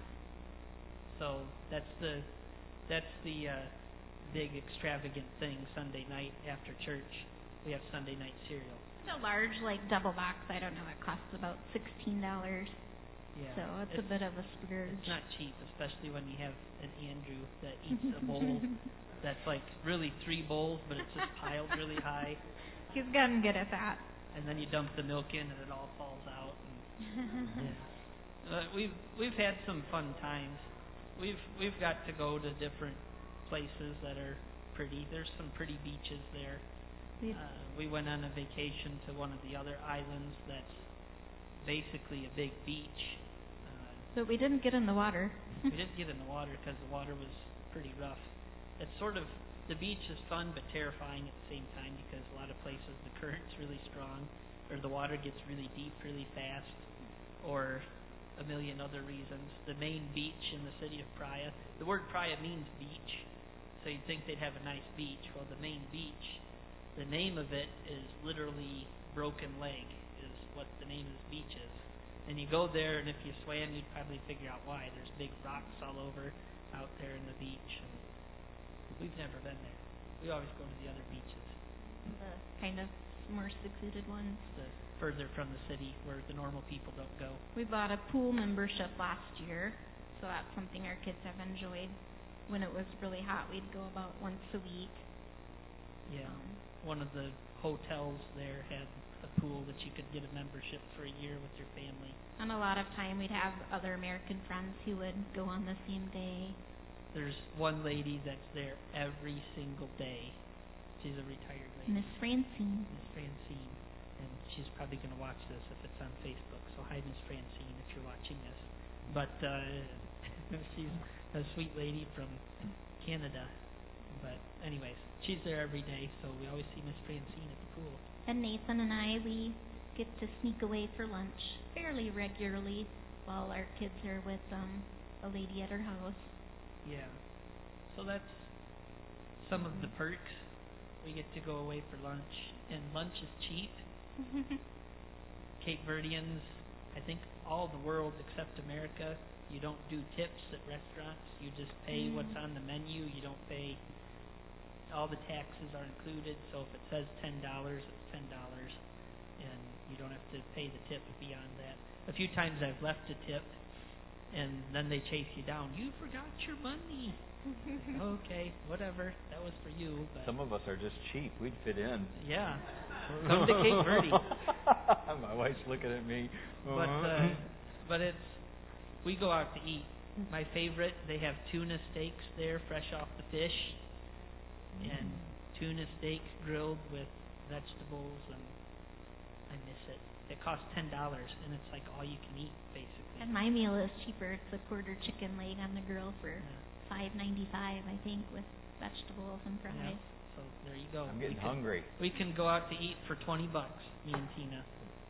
So that's the, that's the uh, big extravagant thing. Sunday night after church, we have Sunday night cereal. It's a large, like double box. I don't know. It costs about sixteen dollars. Yeah. So it's, it's a bit of a splurge. It's not cheap, especially when you have an Andrew that eats a bowl that's like really three bowls, but it's just piled really high. He's gotten good at that. And then you dump the milk in, and it all falls out. And, yeah. uh, we've we've had some fun times. We've we've got to go to different places that are pretty. There's some pretty beaches there. Uh, we went on a vacation to one of the other islands that's basically a big beach. Uh, but we didn't get in the water. we didn't get in the water because the water was pretty rough. It's sort of, the beach is fun but terrifying at the same time, because a lot of places the current's really strong, or the water gets really deep really fast, or a million other reasons. The main beach in the city of Praia, the word Praia means beach, so you'd think they'd have a nice beach. Well, the main beach, the name of it is literally Broken Leg, is what the name of this beach is. And you go there, and if you swam, you'd probably figure out why. There's big rocks all over out there in the beach. And we've never been there. We always go to the other beaches. The kind of more secluded ones. The further from the city, where the normal people don't go. We bought a pool membership last year, so that's something our kids have enjoyed. When it was really hot, we'd go about once a week. Yeah. Um, One of the hotels there had a pool that you could get a membership for a year with your family. And a lot of time we'd have other American friends who would go on the same day. There's one lady that's there every single day. She's a retired lady. Miss Francine. Miss Francine. And she's probably going to watch this if it's on Facebook. So hi, Miss Francine, if you're watching this. But uh, she's a sweet lady from Canada. But anyways, she's there every day, so we always see Miss Francine at the pool. And Nathan and I, we get to sneak away for lunch fairly regularly while our kids are with um, a lady at her house. Yeah. So that's some of the perks. We get to go away for lunch, and lunch is cheap. Cape Verdeans, I think all the world except America, you don't do tips at restaurants. You just pay Mm. what's on the menu. You don't pay, all the taxes are included, so if it says ten dollars, it's ten dollars, and you don't have to pay the tip beyond that. A few times I've left a tip, and then they chase you down. You forgot your money. Okay, whatever. That was for you. But Some of us are just cheap. We'd fit in. yeah. come to Cape Verde. My wife's looking at me. But uh, but it's we go out to eat. My favorite, they have tuna steaks there, fresh off the fish, and tuna steaks grilled with vegetables, and I miss it. It costs ten dollars, and it's like all you can eat, basically. And my meal is cheaper. It's a quarter chicken leg on the grill for Yeah. five ninety five, I think, with vegetables and fries. Yeah. So there you go. I'm getting we can, hungry. We can go out to eat for twenty bucks, me and Tina.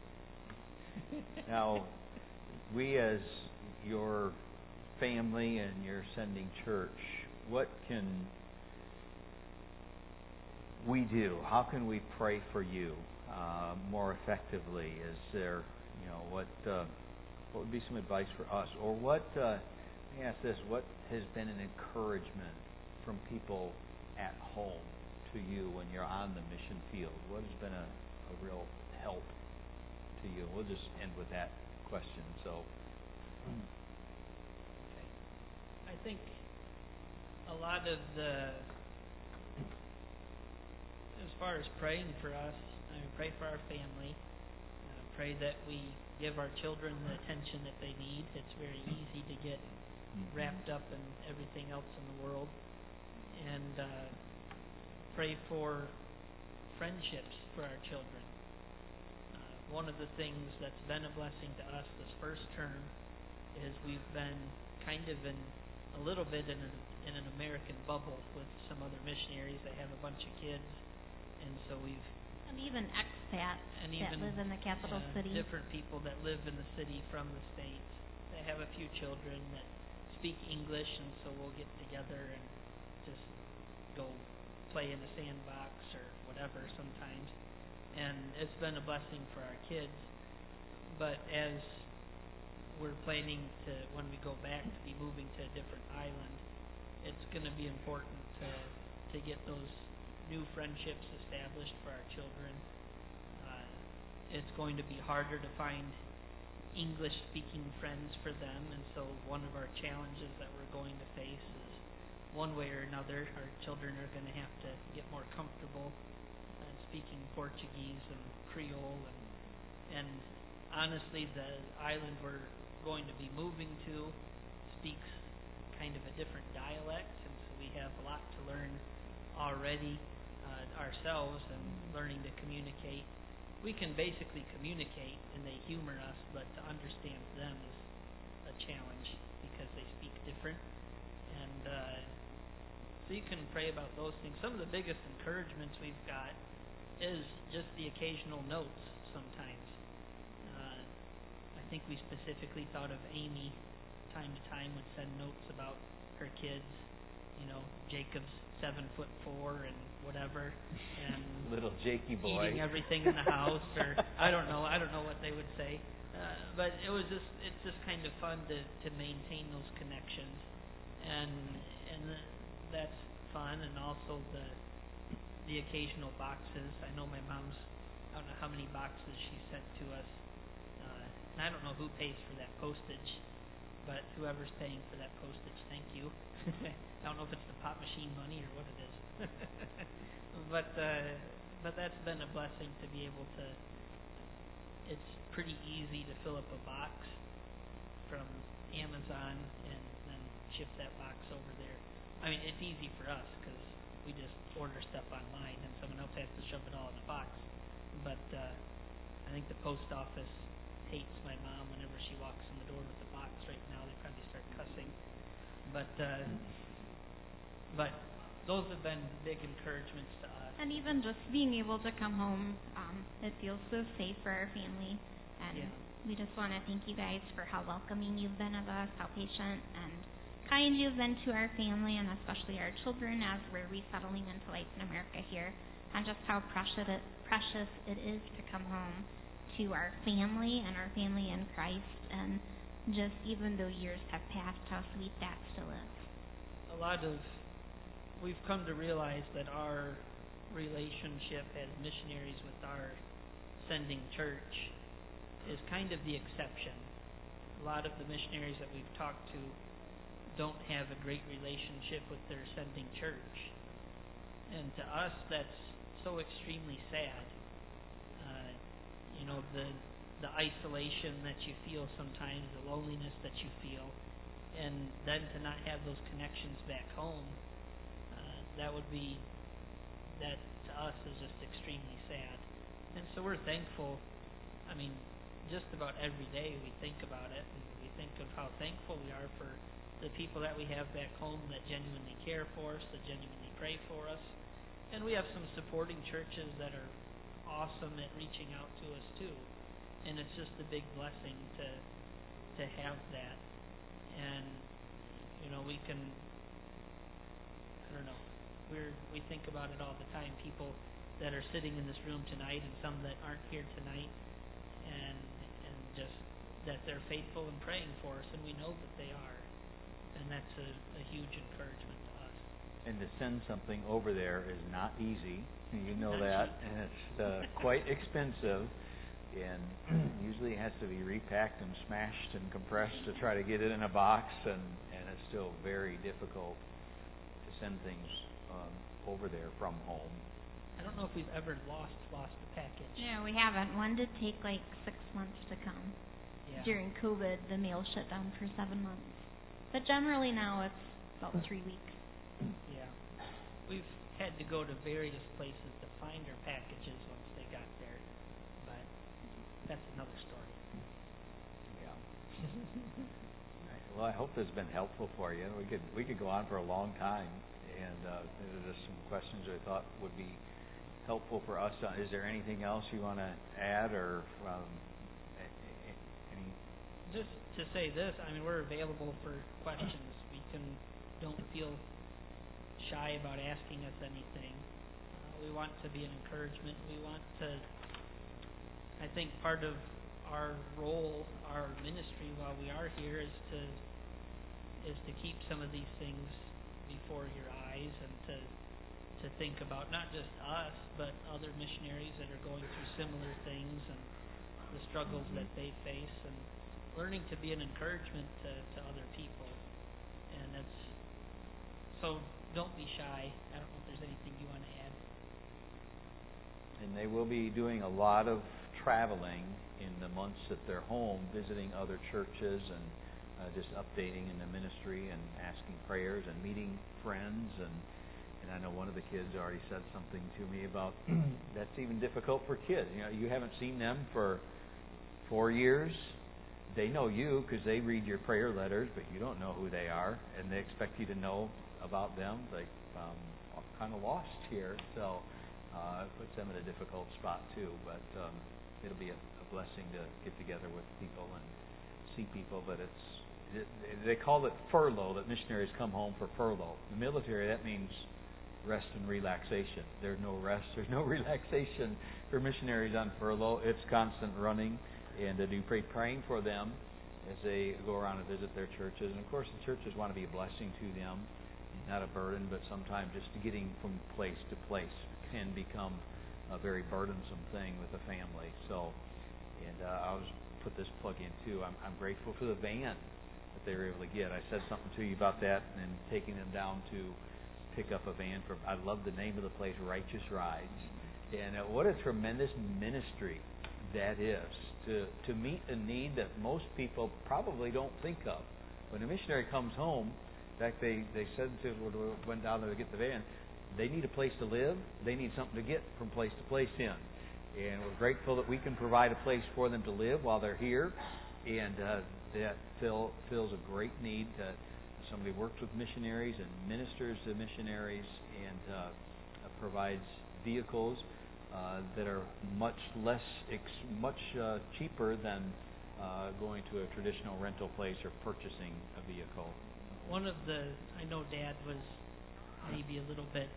Now, we as your family and your sending church, what can we do? How can we pray for you uh, more effectively? Is there, you know, what uh, what would be some advice for us, or what? Uh, let me ask this: what has been an encouragement from people at home to you when you're on the mission field? What has been a, a real help to you? We'll just end with that question. So. I think a lot of the, as far as praying for us, I mean, pray for our family, uh, pray that we give our children the attention that they need. It's very easy to get wrapped up in everything else in the world. And uh, pray for friendships for our children. Uh, one of the things that's been a blessing to us this first term is we've been kind of in a little bit in an, in an American bubble with some other missionaries. They have a bunch of kids, and so we've And even expats and that even live in the capital uh, city. different people that live in the city from the States. They have a few children that speak English, and so we'll get together and just go play in a sandbox or whatever sometimes. And it's been a blessing for our kids. But as we're planning to, when we go back, to be moving to a different island, it's going to be important to to get those new friendships established for our children. Uh, it's going to be harder to find English-speaking friends for them, and so one of our challenges that we're going to face is, one way or another, our children are going to have to get more comfortable uh, speaking Portuguese and Creole, and and honestly, the island we're going to be moving to speaks kind of a different dialect, and so we have a lot to learn already uh, ourselves and learning to communicate. We can basically communicate and they humor us, but to understand them is a challenge because they speak different. And uh, so you can pray about those things. Some of the biggest encouragements we've got is just the occasional notes sometimes. Uh, I think we specifically thought of Amy time to time would send notes about her kids. You know, Jacob's seven foot four and whatever, and little Jakey boy eating everything in the house, or I don't know, I don't know what they would say. Uh, but it was just, it's just kind of fun to to maintain those connections, and and the, that's fun, and also the the occasional boxes. I know my mom's, I don't know how many boxes she sent to us. Uh, and I don't know who pays for that postage, but whoever's paying for that postage, thank you. I don't know if it's the pop machine money or what it is. but uh, but that's been a blessing to be able to. It's pretty easy to fill up a box from Amazon and then ship that box over there. I mean, it's easy for us because we just order stuff online and someone else has to shove it all in a box. But uh, I think the post office hates my mom whenever she walks in the door with the box. Right now, they probably start cussing. But uh, but those have been big encouragements to us. And even just being able to come home, um, it feels so safe for our family. And Yeah. we just want to thank you guys for how welcoming you've been of us, how patient and kind you've been to our family, and especially our children as we're resettling into life in America here, and just how precious it, precious it is to come home to our family and our family in Christ, and just even though years have passed, how sweet that still is. A lot of, we've come to realize that our relationship as missionaries with our sending church is kind of the exception. A lot of the missionaries that we've talked to don't have a great relationship with their sending church. And to us, that's so extremely sad you know, the the isolation that you feel sometimes, the loneliness that you feel, and then to not have those connections back home, uh, that would be, that to us is just extremely sad. And so we're thankful. I mean, just about every day we think about it, and we think of how thankful we are for the people that we have back home that genuinely care for us, that genuinely pray for us. And we have some supporting churches that are awesome at reaching out to us too. And it's just a big blessing to to have that. And you know, we can, I don't know, we're we think about it all the time. People that are sitting in this room tonight, and some that aren't here tonight, and and just that they're faithful and praying for us, and we know that they are. And that's a, a huge encouragement to us. And to send something over there is not easy. You know Not that. cheap. And it's uh, quite expensive. And usually it has to be repacked and smashed and compressed to try to get it in a box. And, and it's still very difficult to send things um, over there from home. I don't know if we've ever lost lost a package. Yeah, we haven't. One did take like six months to come. Yeah. During COVID, the mail shut down for seven months. But generally now it's about three weeks. Yeah. We've had to go to various places to find our packages once they got there. But that's another story. Yeah. Right. Well, I hope this has been helpful for you. We could we could go on for a long time, and uh, there are just some questions I thought would be helpful for us. Uh, is there anything else you want to add, or um, any? Just to say this, I mean, we're available for questions. We can don't feel shy about asking us anything. Uh, we want to be an encouragement. We want to. I think part of our role, our ministry while we are here, is to is to keep some of these things before your eyes, and to to think about not just us, but other missionaries that are going through similar things and the struggles Mm-hmm. that they face, and learning to be an encouragement to, to other people. And that's so. Don't be shy. I don't know if there's anything you want to add. And they will be doing a lot of traveling in the months that they're home, visiting other churches and uh, just updating in the ministry and asking prayers and meeting friends. And, and I know one of the kids already said something to me about that's even difficult for kids. You know, you haven't seen them for four years. They know you because they read your prayer letters, but you don't know who they are, and they expect you to know about them. Like, um, I'm kind of lost here, so uh, it puts them in a difficult spot too. But um, it'll be a, a blessing to get together with people and see people. But it's it, they call it furlough. That missionaries come home for furlough. In the military, that means rest and relaxation. There's no rest. There's no relaxation for missionaries on furlough. It's constant running, and to do pray praying for them as they go around and visit their churches. And of course, the churches want to be a blessing to them. Not a burden, but sometimes just getting from place to place can become a very burdensome thing with a family. So, and uh, I'll just put this plug in too. I'm, I'm grateful for the van that they were able to get. I said something to you about that, and taking them down to pick up a van for. I love the name of the place, Righteous Rides, and uh, what a tremendous ministry that is to to meet a need that most people probably don't think of. When a missionary comes home. In fact, they, they said to us when we went down there to get the van, they need a place to live. They need something to get from place to place in. And we're grateful that we can provide a place for them to live while they're here. And uh, that fill, fills a great need. To, somebody works with missionaries and ministers to missionaries, and uh, uh, provides vehicles uh, that are much less, ex, much uh, cheaper than uh, going to a traditional rental place or purchasing a vehicle. One of the, I know Dad was maybe a little bit,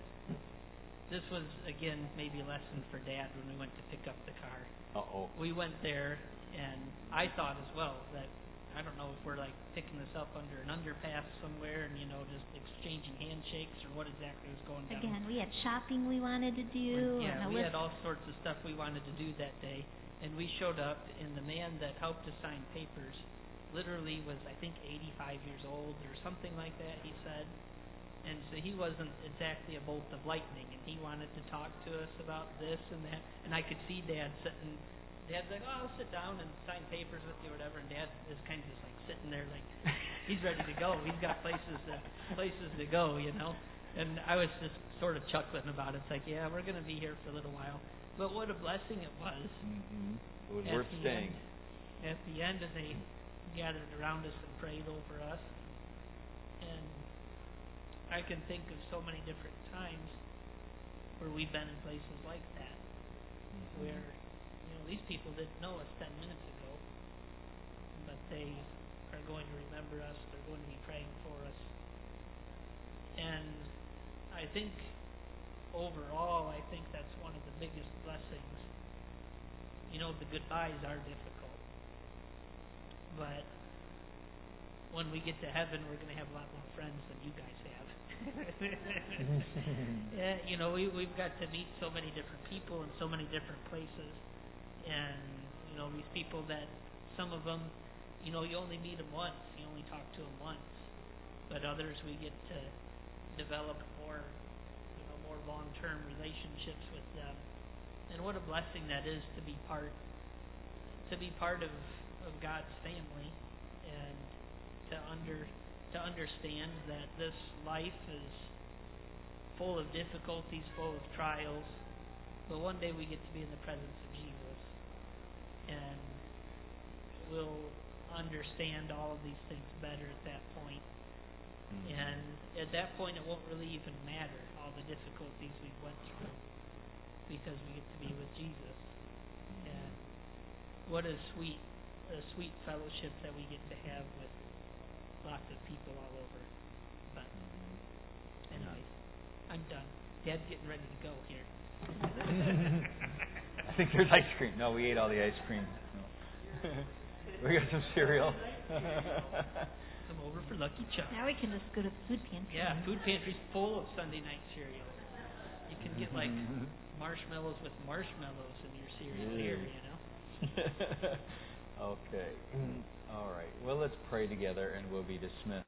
this was, again, maybe a lesson for Dad when we went to pick up the car. Uh-oh. We went there, and I thought as well that, I don't know if we're like picking this up under an underpass somewhere and, you know, just exchanging handshakes or what exactly was going down. Again, we had shopping we wanted to do. Yeah, and a we list. had all sorts of stuff we wanted to do that day. And we showed up, and the man that helped us sign papers literally was, I think, eighty-five years old or something like that, he said. And so he wasn't exactly a bolt of lightning, and he wanted to talk to us about this and that. And I could see Dad sitting Dad's like, oh, I'll sit down and sign papers with you or whatever. And Dad is kind of just like sitting there like he's ready to go. He's got places to, places to go, you know. And I was just sort of chuckling about it. It's like, yeah, we're going to be here for a little while. But what a blessing it was. Mm-hmm. It was At worth the staying. End, at the end, and they gathered around us and prayed over us. And I can think of so many different times where we've been in places like that, Mm-hmm. where you know these people didn't know us ten minutes ago, but they are going to remember us. They're going to be praying for us. And I think overall, I think that's one of the biggest blessings. You know, the goodbyes are difficult, but when we get to heaven, we're going to have a lot more friends than you guys have. Yeah, you know, we we've got to meet so many different people in so many different places, and you know, these people that some of them, you know, you only meet them once, you only talk to them once, but others we get to develop more, you know, more long-term relationships with them, and what a blessing that is to be part, to be part of of God's family, and to under. to understand that this life is full of difficulties, full of trials, but one day we get to be in the presence of Jesus, and we'll understand all of these things better at that point. Mm-hmm. And at that point, it won't really even matter all the difficulties we've went through, because we get to be with Jesus. And what a sweet, a sweet fellowship that we get to have with lots of people all over. But anyways, I'm done. Dad's getting ready to go here. I think there's ice cream. No, we ate all the ice cream. No. We got some cereal. Come over for Lucky Charms. Now we can just go to the food pantry. Yeah, food pantry's full of Sunday night cereal. You can get like marshmallows with marshmallows in your cereal here, you know. Okay. All right. Well, let's pray together and we'll be dismissed.